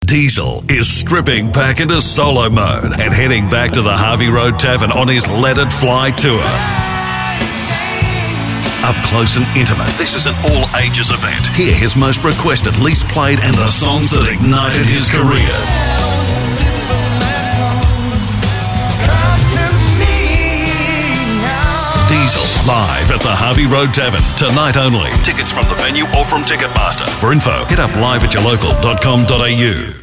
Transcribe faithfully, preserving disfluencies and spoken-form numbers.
Diesel is stripping back into solo mode and heading back to the Harvey Road Tavern on his Let It Fly tour. Up close and intimate, this is an all-ages event. Hear his most requested, least played, and the songs that ignited his career. Diesel, live at the Harvey Road Tavern, tonight only. Tickets from the venue or from Ticketmaster. For info, hit up live at your local dot com dot a u.